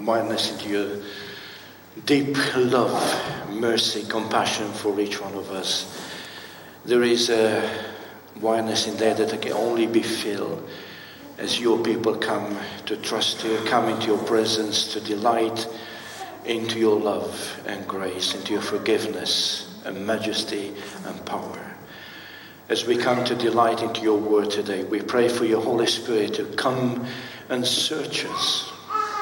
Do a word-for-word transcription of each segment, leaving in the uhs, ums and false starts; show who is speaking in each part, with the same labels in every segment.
Speaker 1: witness into your deep love, mercy, compassion for each one of us. There is a witness in there that can only be filled as your people come to trust you, come into your presence, to delight into your love and grace, into your forgiveness and majesty and power. As we come to delight into your word today, we pray for your Holy Spirit to come and search us.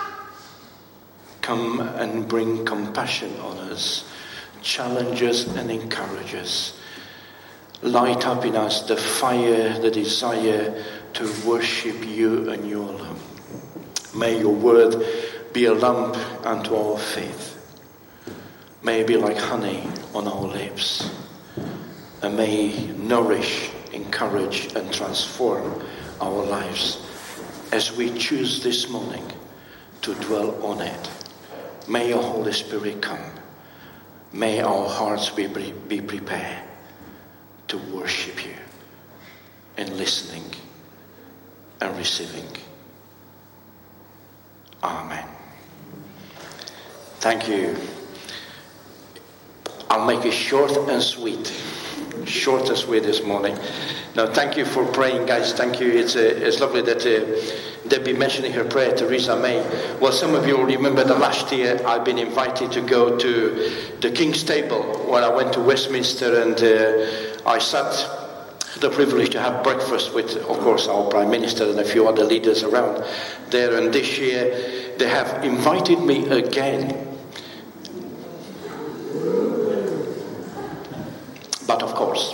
Speaker 1: Come and bring compassion on us, challenge us and encourage us. Light up in us the fire, the desire to worship you and you alone. May your word be a lamp unto our faith. May it be like honey on our lips. And may it nourish, encourage and transform our lives as we choose this morning to dwell on it. May your Holy Spirit come. May our hearts be, be prepared to worship you in listening and receiving. Amen. Thank you. I'll make it short and sweet. Short and sweet this morning. Now, thank you for praying, guys. Thank you. It's uh, it's lovely that uh, Debbie mentioning her prayer, Theresa May. Well, some of you will remember that last year I've been invited to go to the King's Table, where I went to Westminster and uh, I sat the privilege to have breakfast with, of course, our Prime Minister and a few other leaders around there. And this year they have invited me again. But of course,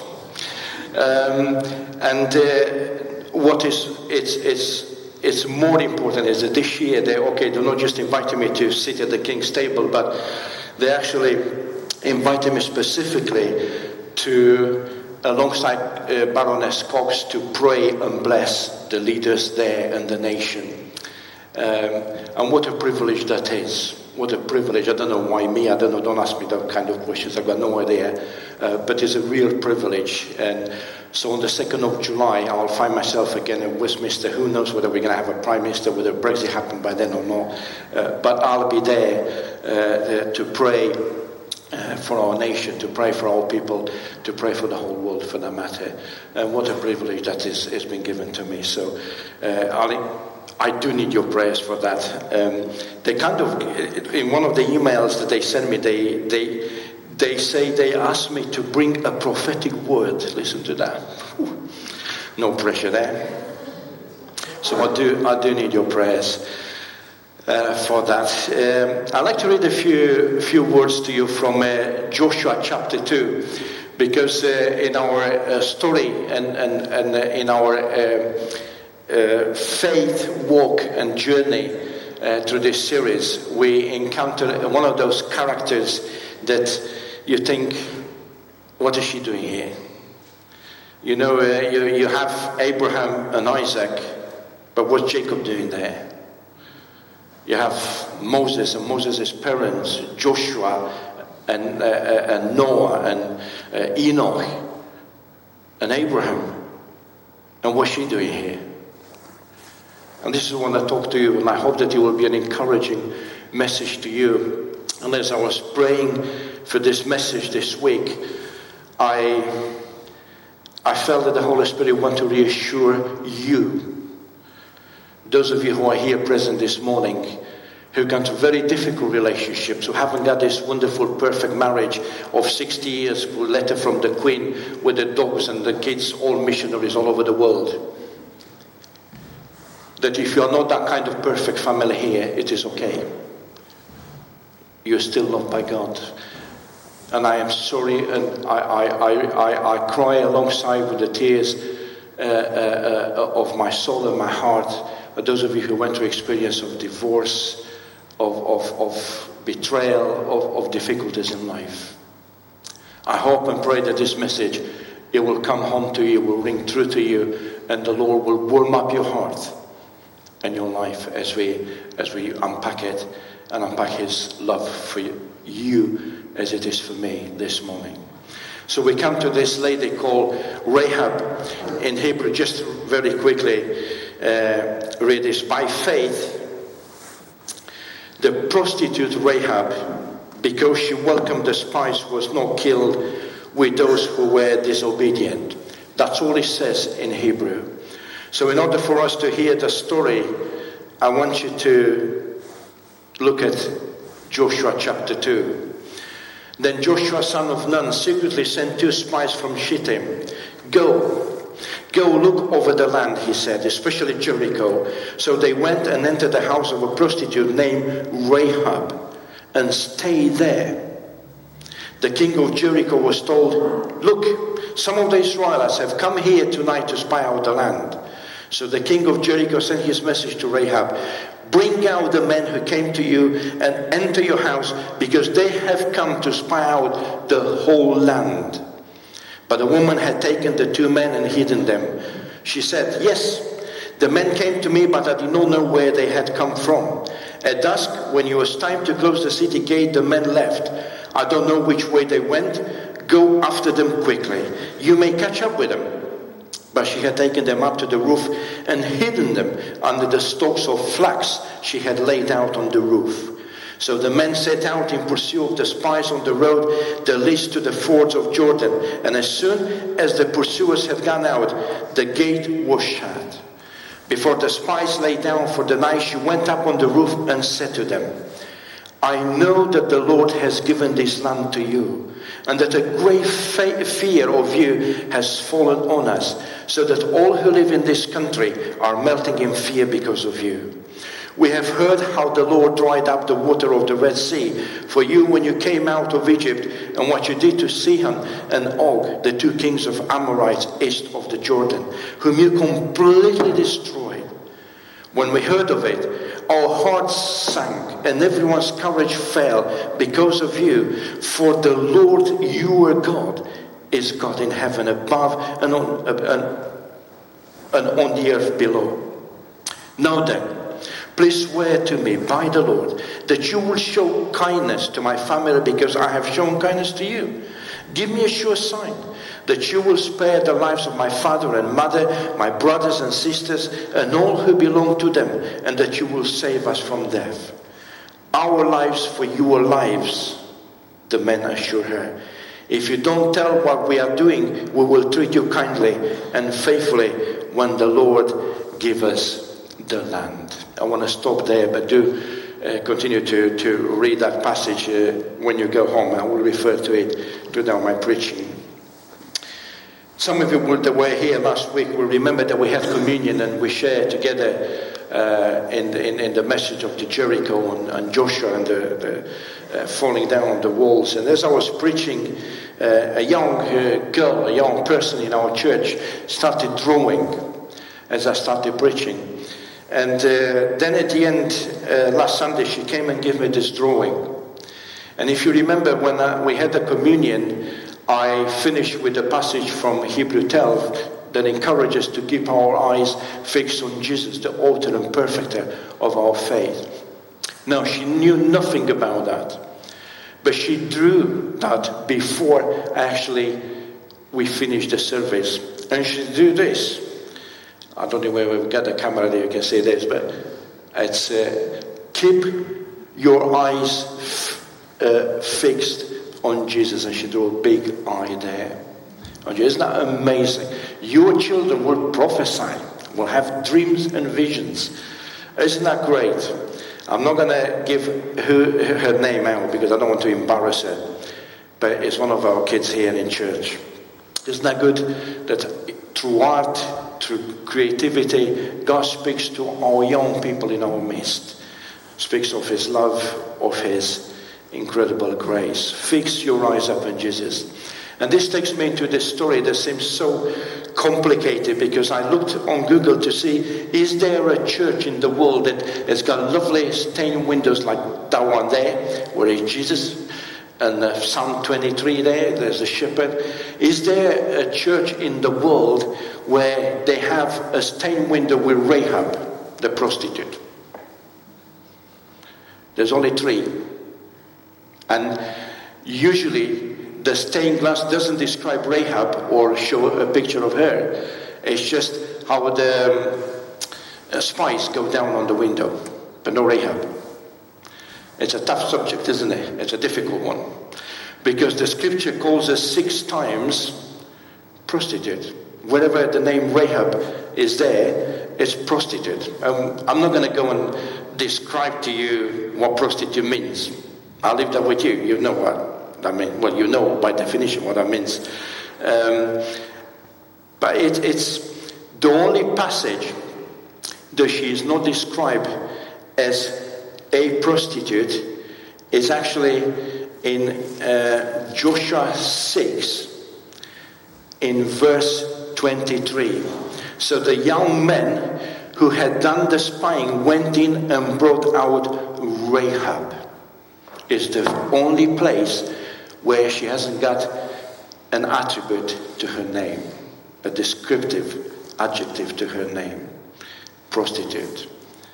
Speaker 1: um, and uh, what is it's it's it's more important is that this year they okay they're not just inviting me to sit at the King's Table, but they actually invited me specifically to alongside uh, Baroness Cox to pray and bless the leaders there and the nation. Um, and what a privilege that is. What a privilege. I don't know why me. I don't know. Don't ask me that kind of questions. I've got no idea. Uh, but it's a real privilege. And so on the second of July, I'll find myself again in Westminster. Who knows whether we're going to have a Prime Minister, whether Brexit happened by then or not. Uh, but I'll be there uh, to pray uh, for our nation, to pray for our people, to pray for the whole world for that matter. And what a privilege that is has been given to me. So uh, I'll... I do need your prayers for that. Um, they kind of, in one of the emails that they send me, they they they say they ask me to bring a prophetic word. Listen to that. Whew. No pressure there. So I do I do need your prayers uh, for that. Um, I'd like to read a few few words to you from uh, Joshua chapter two, because uh, in our uh, story and and and uh, in our uh, Uh, faith walk and journey uh, through this series, we encounter one of those characters that you think, what is she doing here? You know, uh, you, you have Abraham and Isaac, but what's Jacob doing there? You have Moses and Moses' parents, Joshua and, uh, and Noah and uh, Enoch and Abraham, and what's she doing here? And this is when I talk to you, and I hope that it will be an encouraging message to you. And as I was praying for this message this week, I I felt that the Holy Spirit wanted to reassure you, those of you who are here present this morning, who gone through very difficult relationships, who haven't got this wonderful, perfect marriage of sixty years, with a letter from the Queen, with the dogs and the kids, all missionaries all over the world. That if you're not that kind of perfect family here, it is okay. You're still loved by God. And I am sorry, and I, I, I, I, I cry alongside with the tears uh, uh, of my soul and my heart. But those of you who went through experience of divorce, of, of, of betrayal, of, of difficulties in life. I hope and pray that this message, it will come home to you, will ring true to you, and the Lord will warm up your heart and your life as we as we unpack it and unpack His love for you as it is for me this morning. So we come to this lady called Rahab in Hebrew. Just very quickly uh, read this. By faith The prostitute Rahab, because she welcomed the spies, was not killed with those who were disobedient. That's all it says in Hebrew. So in order for us to hear the story, I want you to look at Joshua chapter two. Then Joshua son of Nun secretly sent two spies from Shittim. Go, go look over the land, he said, especially Jericho. So they went and entered the house of a prostitute named Rahab and stayed there. The king of Jericho was told, look, some of the Israelites have come here tonight to spy out the land. So the king of Jericho sent his message to Rahab, bring out the men who came to you and enter your house, because they have come to spy out the whole land. But the woman had taken the two men and hidden them. She said, yes, the men came to me, but I did not know where they had come from. At dusk, when it was time to close the city gate, the men left. I don't know which way they went. Go after them quickly. You may catch up with them. But she had taken them up to the roof and hidden them under the stalks of flax she had laid out on the roof. So the men set out in pursuit of the spies on the road that leads to the fords of Jordan. And as soon as the pursuers had gone out, the gate was shut. Before the spies lay down for the night, she went up on the roof and said to them, I know that the Lord has given this land to you, and that a great fear of you has fallen on us, so that all who live in this country are melting in fear because of you. We have heard how the Lord dried up the water of the Red Sea for you when you came out of Egypt, and what you did to Sihon and Og, the two kings of Amorites east of the Jordan, whom you completely destroyed. When we heard of it, our hearts sank and everyone's courage fell because of you. For the Lord, your God, is God in heaven above and on, and, and on the earth below. Now then, please swear to me by the Lord that you will show kindness to my family because I have shown kindness to you. Give me a sure sign that you will spare the lives of my father and mother, my brothers and sisters, and all who belong to them, and that you will save us from death. Our lives for your lives, the men assure her. If you don't tell what we are doing, we will treat you kindly and faithfully when the Lord gives us the land. I want to stop there, but do uh, continue to, to read that passage uh, when you go home. I will refer to it throughout my preaching. Some of you that were here last week will remember that we had communion and we shared together uh, in, the, in, in the message of the Jericho and, and Joshua and the, the uh, falling down on the walls. And as I was preaching, uh, a young uh, girl, a young person in our church started drawing as I started preaching. And uh, then at the end, uh, last Sunday, she came and gave me this drawing. And if you remember when I, we had the communion, I finished with a passage from Hebrews twelve that encourages us to keep our eyes fixed on Jesus, the author and perfecter of our faith. Now, she knew nothing about that, but she drew that before actually we finished the service. And she drew this. I don't know where we've got the camera there, you can see this, but it's uh, keep your eyes f- uh, fixed on Jesus, and she drew a big eye there. Isn't that amazing? Your children will prophesy, will have dreams and visions. Isn't that great? I'm not going to give her, her name out because I don't want to embarrass her, but it's one of our kids here in church. Isn't that good that through art, through creativity, God speaks to our young people in our midst, speaks of his love, of his incredible grace. Fix your eyes upon Jesus. And this takes me into this story that seems so complicated, because I looked on Google to see, is there a church in the world that has got lovely stained windows like that one there, where is Jesus? And uh, Psalm twenty-three there, there's a shepherd. Is there a church in the world where they have a stained window with Rahab, the prostitute? There's only three. And usually the stained glass doesn't describe Rahab or show a picture of her. It's just how the um, spies go down on the window, but no Rahab. It's a tough subject, isn't it? It's a difficult one. Because the scripture calls us six times prostitute. Wherever the name Rahab is there, it's prostitute. Um, I'm not going to go and describe to you what prostitute means. I'll leave that with you. You know what that means. Well, you know by definition what that means. Um, but it, it's the only passage that she is not described as a prostitute is actually in uh, Joshua six, in verse twenty-three. So the young men who had done the spying went in and brought out Rahab. It's the only place where she hasn't got an attribute to her name, a descriptive adjective to her name, prostitute.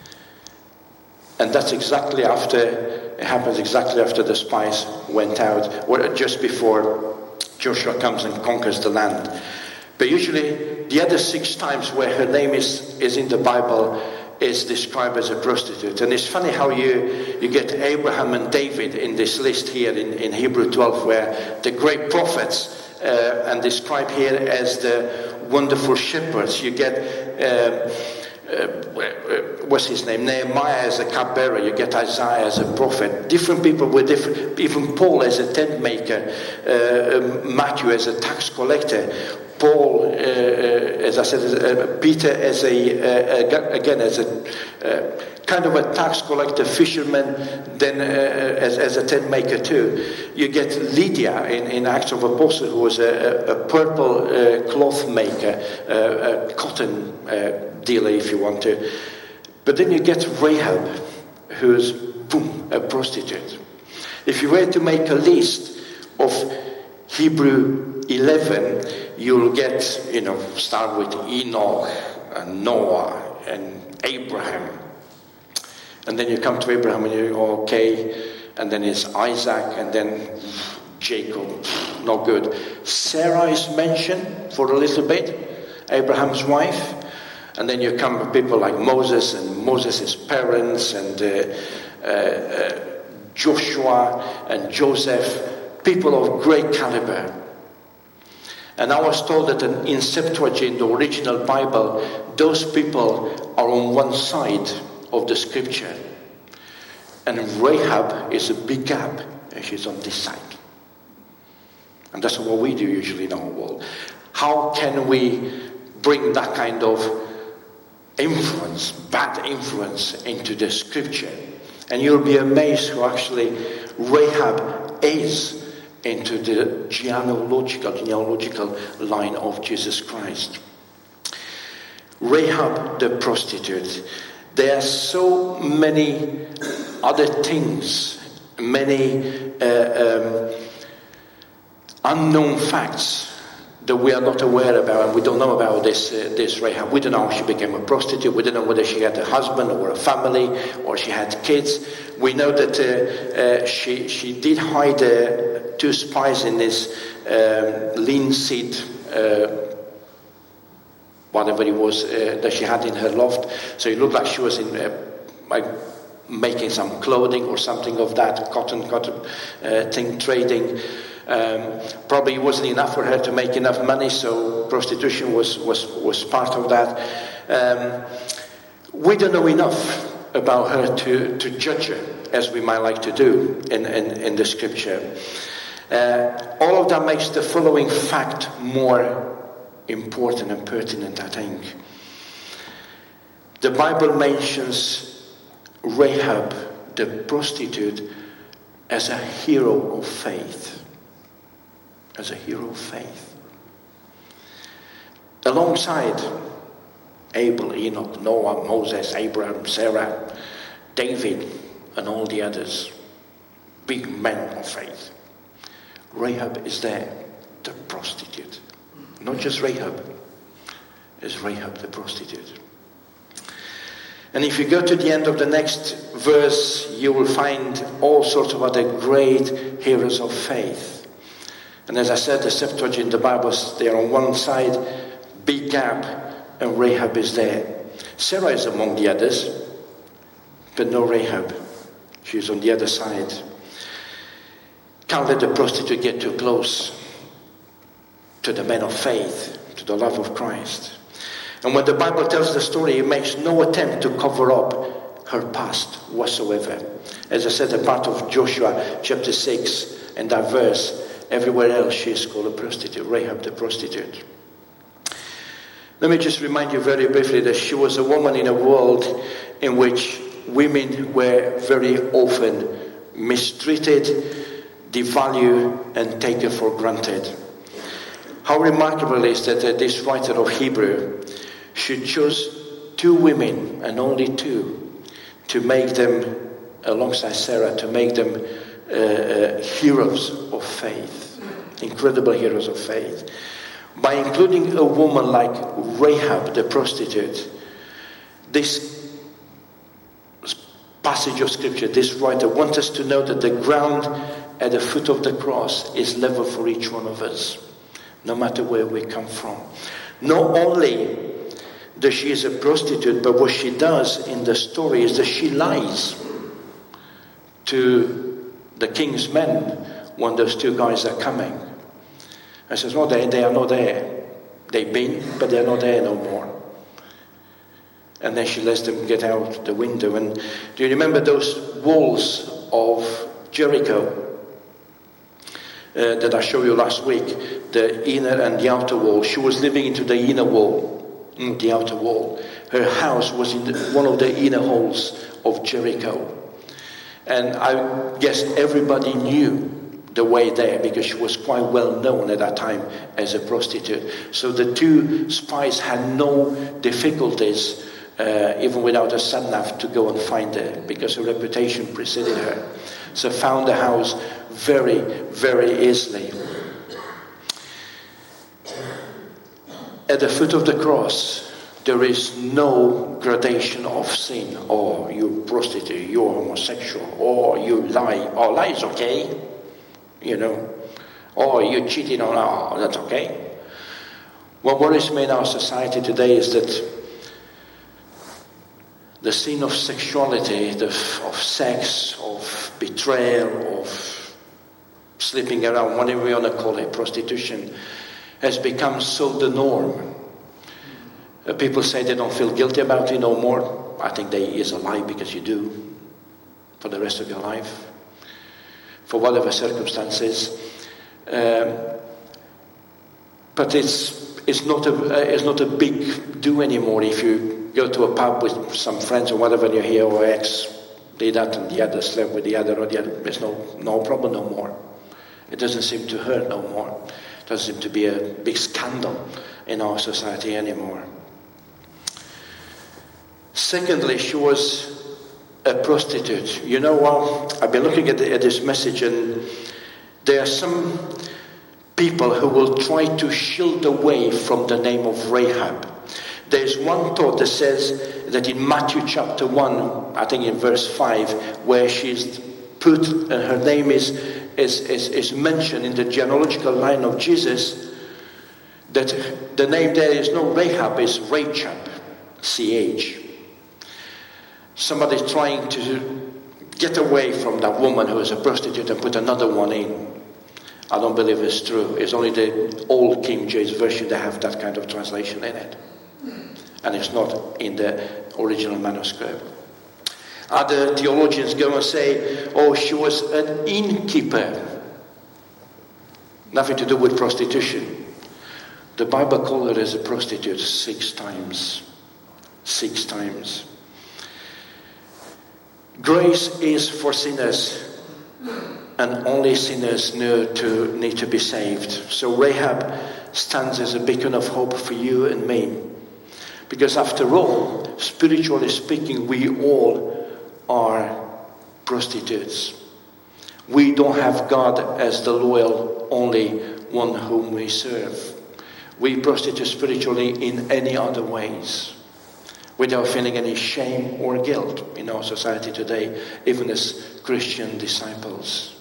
Speaker 1: And that's exactly after, it happens exactly after the spies went out, or just before Joshua comes and conquers the land. But usually, the other six times where her name is, is in the Bible is described as a prostitute. And it's funny how you, you get Abraham and David in this list here in, in Hebrew twelve, where the great prophets uh, and described here as the wonderful shepherds. You get... Uh, Uh, what's his name? Nehemiah as a cupbearer. You get Isaiah as a prophet. Different people were different. Even Paul as a tent maker. Uh, Matthew as a tax collector. Paul, uh, uh, as I said, uh, Peter as a uh, again as a uh, kind of a tax collector, fisherman, then uh, as, as a tent maker too. You get Lydia in, in Acts of Apostles, who was a, a purple uh, cloth maker, uh, a cotton uh, dealer, if you want to. But then you get Rahab, who's, boom, a prostitute. If you were to make a list of Hebrew eleven, you'll get, you know, start with Enoch and Noah and Abraham. And then you come to Abraham and you go, okay, and then it's Isaac, and then Jacob, not good. Sarah is mentioned for a little bit, Abraham's wife. And then you come with people like Moses and Moses' parents and uh, uh, uh, Joshua and Joseph, people of great caliber. And I was told that in Septuagint, the original Bible, those people are on one side of the scripture. And Rahab is a big gap, and she's on this side. And that's what we do usually in our world. How can we bring that kind of influence, bad influence, into the scripture? And you'll be amazed who actually Rahab is into the genealogical, genealogical line of Jesus Christ. Rahab the prostitute. There are so many other things, many uh, um, unknown facts that we are not aware about, and we don't know about this uh, this Rahab. We don't know how she became a prostitute. We don't know whether she had a husband or a family or she had kids. We know that uh, uh, she she did hide uh, two spies in this um, linseed, uh, whatever it was uh, that she had in her loft. So it looked like she was in uh, like making some clothing or something of that cotton cotton uh, thing, trading. Um, probably it wasn't enough for her to make enough money, so prostitution was, was, was part of that. Um, we don't know enough about her to, to judge her, as we might like to do in, in, in the scripture. Uh, all of that makes the following fact more important and pertinent, I think. The Bible mentions Rahab, the prostitute, as a hero of faith. As a hero of faith. Alongside Abel, Enoch, Noah, Moses, Abraham, Sarah, David, and all the others, big men of faith, Rahab is there, the prostitute. Not just Rahab, it's Rahab the prostitute. And if you go to the end of the next verse, you will find all sorts of other great heroes of faith. And as I said, the Septuagint, the Bibles, they're on one side, big gap, and Rahab is there. Sarah is among the others, but no Rahab. She's on the other side. Can't let the prostitute get too close to the man of faith, to the love of Christ. And when the Bible tells the story, it makes no attempt to cover up her past whatsoever. As I said, a part of Joshua chapter six and that verse, everywhere else she is called a prostitute, Rahab the prostitute. Let me just remind you very briefly that she was a woman in a world in which women were very often mistreated, devalued, and taken for granted. How remarkable is that uh, this writer of Hebrew should choose two women, and only two, to make them, alongside Sarah, to make them uh, uh, heroes of faith, incredible heroes of faith. By including a woman like Rahab the prostitute, this passage of scripture, this writer wants us to know that the ground at the foot of the cross is level for each one of us, no matter where we come from. Not only that she is a prostitute, but what she does in the story is that she lies to the king's men when those two guys are coming. And says, no, they, they are not there. They've been, but they're not there no more. And then she lets them get out the window. And do you remember those walls of Jericho uh, that I showed you last week? The inner and the outer wall. She was living into the inner wall, the outer wall. Her house was in the, one of the inner halls of Jericho. And I guess everybody knew the way there, because she was quite well known at that time as a prostitute. So the two spies had no difficulties, uh, even without a sat-nav, to go and find her, because her reputation preceded her. So found the house very, very easily. At the foot of the cross, there is no gradation of sin. Oh, you prostitute, you're homosexual, or you lie. Oh, lie is okay. You know, or you're cheating on, oh, that's okay. What worries me in our society today is that the sin of sexuality, the, of sex, of betrayal, of sleeping around, whatever we want to call it, prostitution, has become so the norm. Uh, people say they don't feel guilty about it no more. I think that is a lie, because you do for the rest of your life, for whatever circumstances. Um, but it's it's not a uh, it's not a big do anymore. If you go to a pub with some friends or whatever, and you hear, oh, ex did that and the other slept with the other, or the other, there's no no problem no more. It doesn't seem to hurt no more. It doesn't seem to be a big scandal in our society anymore. Secondly, she was a prostitute. You know what? I've been looking at, the, at this message, and there are some people who will try to shield away from the name of Rahab. There's one thought that says that in Matthew chapter one, I think in verse five, where she's put, and her name is, is, is, is mentioned in the genealogical line of Jesus, that the name there is not Rahab, it's Rachab, C H. Somebody's trying to get away from that woman who is a prostitute and put another one in. I don't believe it's true. It's only the old King James Version that have that kind of translation in it. And it's not in the original manuscript. Other theologians go and say, oh, she was an innkeeper. Nothing to do with prostitution. The Bible called her as a prostitute six times. Six times. Grace is for sinners, and only sinners need to, need to be saved. So Rahab stands as a beacon of hope for you and me. Because after all, spiritually speaking, we all are prostitutes. We don't have God as the loyal, only one whom we serve. We prostitute spiritually in any other ways, without feeling any shame or guilt in our society today, even as Christian disciples.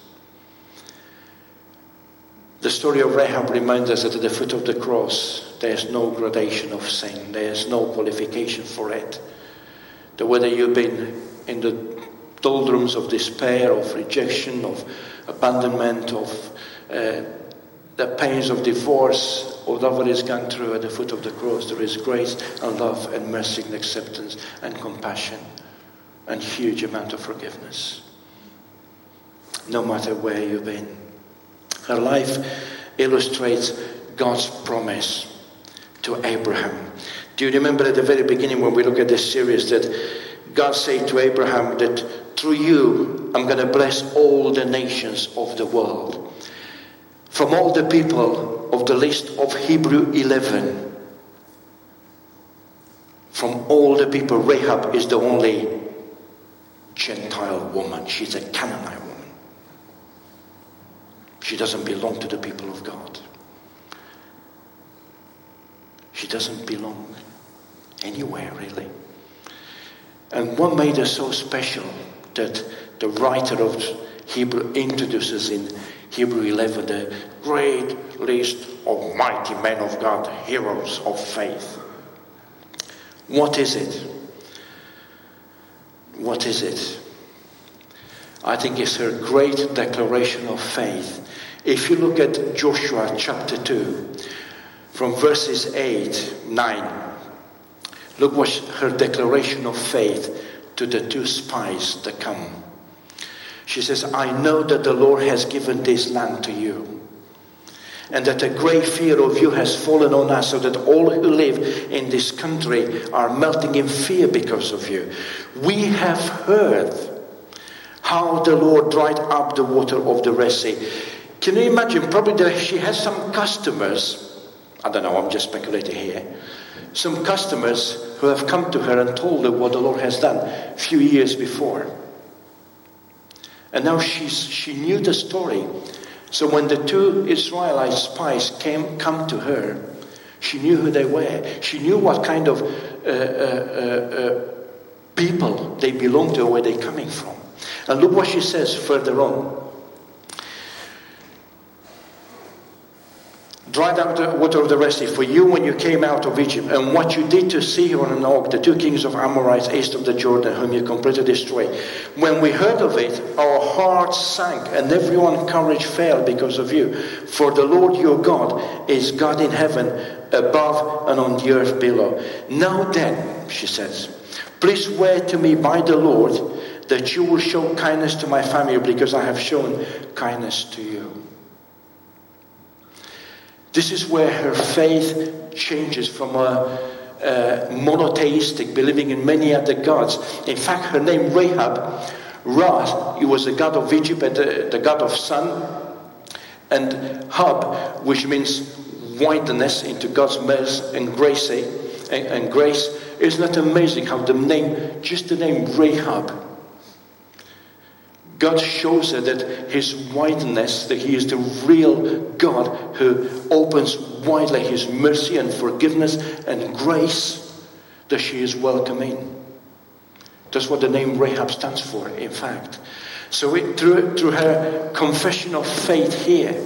Speaker 1: The story of Rahab reminds us that at the foot of the cross, there is no gradation of sin. There is no qualification for it. That whether you've been in the doldrums of despair, of rejection, of abandonment, of uh, the pains of divorce, or whatever is gone through at the foot of the cross, there is grace and love and mercy and acceptance and compassion and huge amount of forgiveness. No matter where you've been. Her life illustrates God's promise to Abraham. Do you remember at the very beginning when we look at this series that God said to Abraham that through you I'm going to bless all the nations of the world. From all the people of the list of Hebrew eleven, from all the people, Rahab is the only Gentile woman. She's a Canaanite woman. She doesn't belong to the people of God. She doesn't belong anywhere, really. And what made her so special that the writer of Hebrew introduces in Hebrew eleven the great list of mighty men of God, heroes of faith. What is it? What is it? I think it's her great declaration of faith. If you look at Joshua chapter two, from verses eight, nine, look what her declaration of faith to the two spies that come. She says, I know that the Lord has given this land to you, and that a great fear of you has fallen on us, so that all who live in this country are melting in fear because of you. We have heard how the Lord dried up the water of the Red Sea. Can you imagine? Probably there, she has some customers, I don't know, I'm just speculating here, some customers who have come to her and told her what the Lord has done a few years before. And now she's, she knew the story. So when the two Israelite spies came come to her, she knew who they were. She knew what kind of uh, uh, uh, people they belonged to, or where they're coming from. And look what she says further on. Dried out the water of the Red Sea for you when you came out of Egypt, and what you did to Sihon and Og, the two kings of Amorites east of the Jordan, whom you completely destroyed. When we heard of it, our hearts sank, and everyone's courage failed because of you. For the Lord your God is God in heaven, above and on the earth below. Now then, she says, please swear to me by the Lord that you will show kindness to my family, because I have shown kindness to you. This is where her faith changes from a, a monotheistic, believing in many other gods. In fact, her name Rahab, Ra, he was the god of Egypt and the, the god of sun, and Hab, which means wideness into God's mercy and grace. And, and grace. Isn't it amazing how the name, just the name Rahab, God shows her that his wideness, that he is the real God who opens widely his mercy and forgiveness and grace, that she is welcoming. That's what the name Rahab stands for, in fact. So it, through, through her confession of faith here,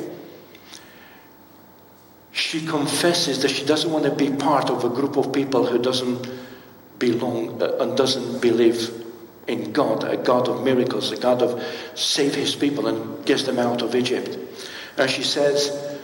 Speaker 1: she confesses that she doesn't want to be part of a group of people who doesn't belong uh, and doesn't believe in God, a God of miracles, a God of save his people and gets them out of Egypt. And she says,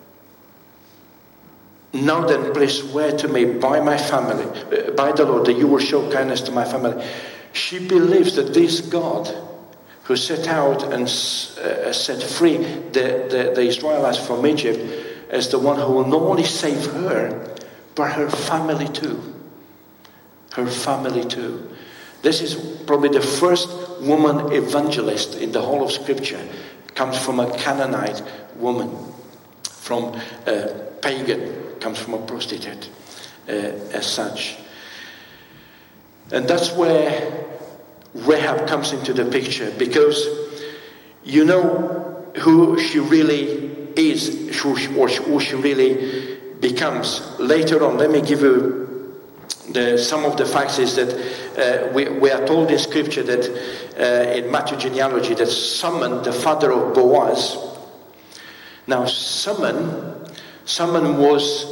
Speaker 1: now then, please swear to me by my family, by the Lord, that you will show kindness to my family. She believes that this God who set out and uh, set free the, the, the Israelites from Egypt is the one who will not only save her, but her family too. Her family too. This is probably the first woman evangelist in the whole of Scripture. Comes from a Canaanite woman, from a pagan, comes from a prostitute, uh, as such. And that's where Rahab comes into the picture, because you know who she really is, who she, or who she really becomes. Later on, let me give you The, some of the facts is that uh, we, we are told in Scripture that uh, in Matthew genealogy that Salmon, the father of Boaz. Now Salmon, Salmon was,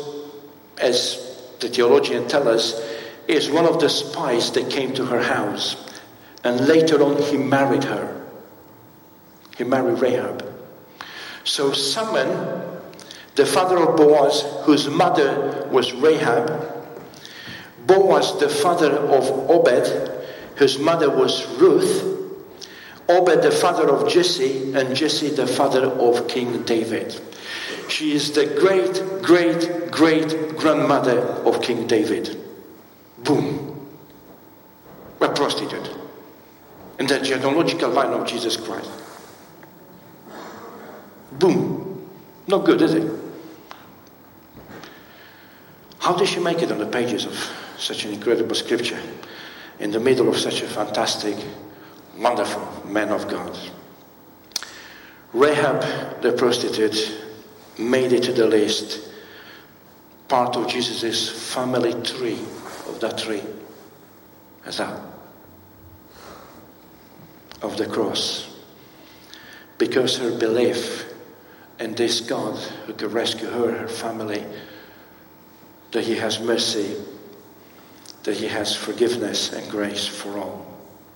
Speaker 1: as the theologians tell us, is one of the spies that came to her house And later on, he married her. He married Rahab. So Salmon, the father of Boaz, whose mother was Rahab, Boaz, the father of Obed, whose mother was Ruth, Obed, the father of Jesse, and Jesse, the father of King David. She is the great, great, great grandmother of King David. Boom. A prostitute. In the genealogical line of Jesus Christ. Boom. Not good, is it? How did she make it on the pages of such an incredible scripture? In the middle of such a fantastic, wonderful man of God. Rahab, the prostitute, made it to the list. Part of Jesus' family tree, of that tree. As that. Of the cross. Because her belief in this God who can rescue her, her family, that he has mercy, that he has forgiveness and grace for all.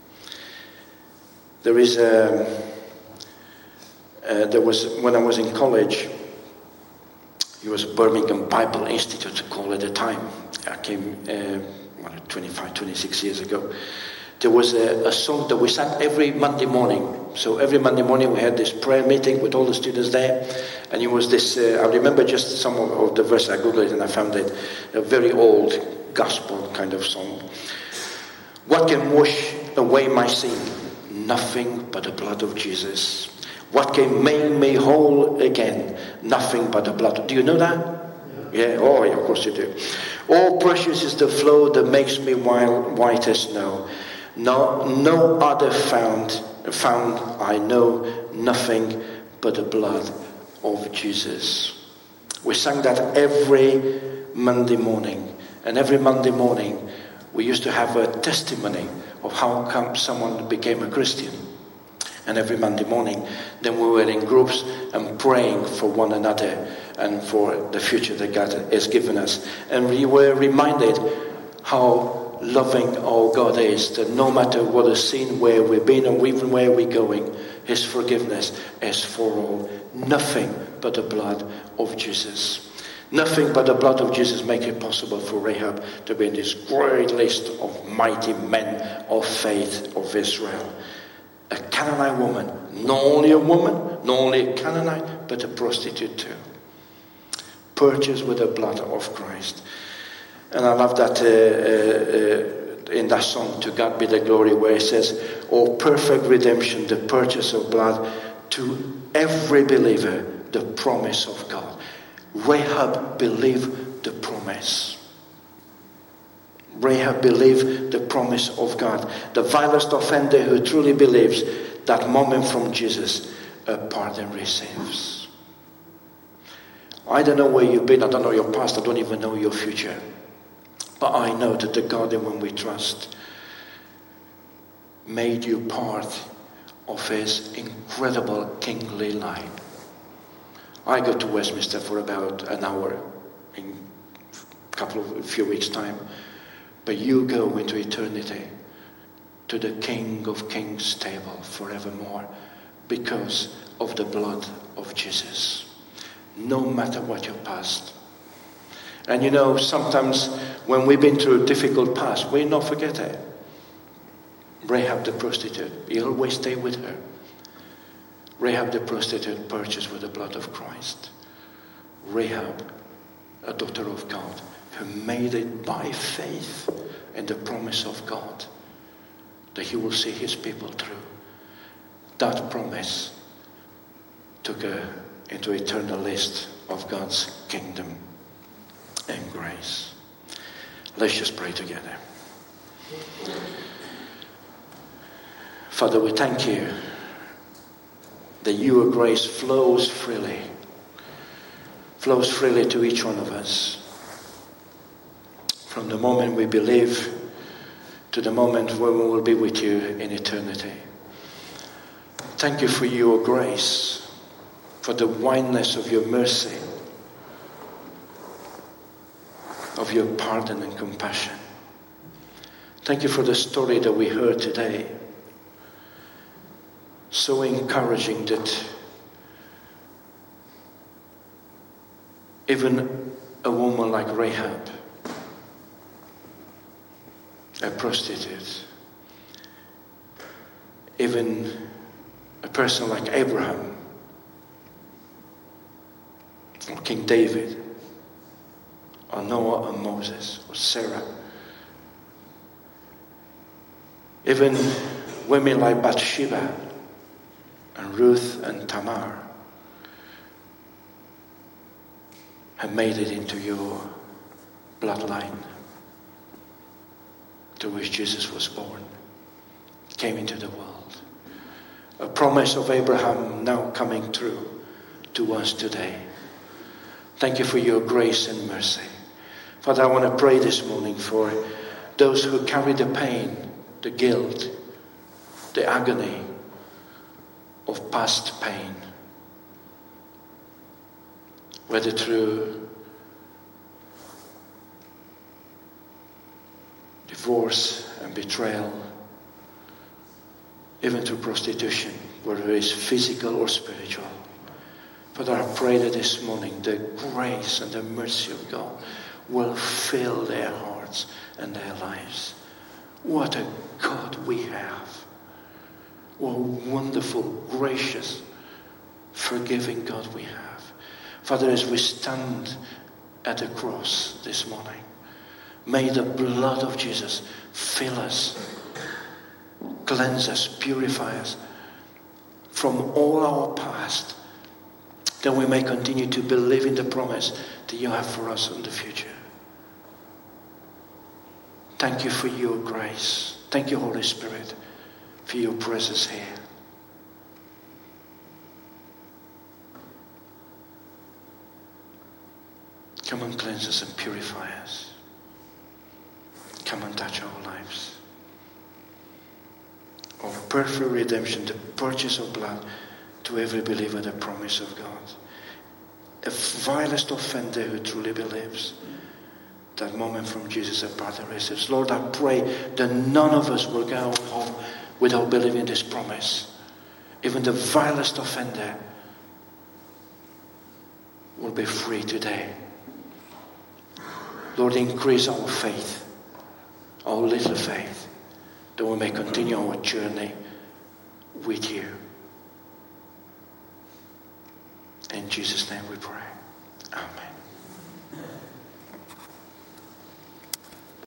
Speaker 1: There is a, uh, there was, when I was in college, it was Birmingham Bible Institute to call at the time. I came uh, twenty-five, twenty-six years ago. There was a, a song that we sang every Monday morning. So every Monday morning we had this prayer meeting with all the students there. And it was this, uh, I remember just some of, of the verses, I googled it and I found it, a very old gospel kind of song. What can wash away my sin? Nothing but the blood of Jesus. What can make me whole again? Nothing but the blood. Do you know that? Yeah, oh, yeah, of course you do. Oh, precious is the flow that makes me wild, white as snow. No, no other found, found I know nothing but the blood of Jesus. We sang that every Monday morning. And every Monday morning, we used to have a testimony of how come someone became a Christian. And every Monday morning, then we were in groups and praying for one another and for the future that God has given us. And we were reminded how loving our God is, that no matter what the sin, where we've been or even where we're going, his forgiveness is for all. Nothing but the blood of Jesus. Nothing but the blood of Jesus make it possible for Rahab to be in this great list of mighty men of faith of Israel. A Canaanite woman, not only a woman, not only a Canaanite, but a prostitute too. Purchased with the blood of Christ. And I love that uh, uh, in that song, To God Be the Glory, where it says, oh, perfect redemption, the purchase of blood, to every believer, the promise of God. Rahab believed the promise. Rahab believed the promise of God. The vilest offender who truly believes, that moment from Jesus, a pardon receives. I don't know where you've been, I don't know your past, I don't even know your future. But I know that the God in whom we trust made you part of his incredible kingly line. I go to Westminster for about an hour in a couple of a few weeks' time. But you go into eternity to the King of Kings table forevermore because of the blood of Jesus. No matter what your past. And you know, sometimes when we've been through a difficult past, we not forget it. Rahab the prostitute, he always stay with her. Rahab the prostitute purchased with the blood of Christ. Rahab, a daughter of God, who made it by faith in the promise of God that he will see his people through. That promise took her into eternal list of God's kingdom and grace. Let's just pray together. Father, we thank you that your grace flows freely, flows freely to each one of us. From the moment we believe to the moment when we will be with you in eternity. Thank you for your grace, for the wideness of your mercy, of your pardon and compassion. Thank you for the story that we heard today so encouraging that even a woman like Rahab, a prostitute, even a person like Abraham or King David or Noah and Moses or Sarah, even women like Bathsheba and Ruth and Tamar have made it into your bloodline to which Jesus was born, came into the world. A promise of Abraham now coming true to us today. Thank you for your grace and mercy. Father, I want to pray this morning for those who carry the pain, the guilt, the agony of past pain, whether through divorce and betrayal, even through prostitution, whether it's physical or spiritual. Father, I pray that this morning the grace and the mercy of God will fill their hearts and their lives. What a God we have. What a wonderful, gracious, forgiving God we have. Father, as we stand at the cross this morning, may the blood of Jesus fill us, cleanse us, purify us from all our past, that we may continue to believe in the promise that you have for us in the future. Thank you for your grace. Thank you, Holy Spirit, for your presence here. Come and cleanse us and purify us. Come and touch our lives. Of perfect redemption, the purchase of blood to every believer, the promise of God. The vilest offender who truly believes, that moment from Jesus at pardon receives. Lord, I pray that none of us will go home without believing this promise. Even the vilest offender will be free today. Lord, increase our faith, our little faith, that we may continue our journey with you. In Jesus' name we pray. Amen.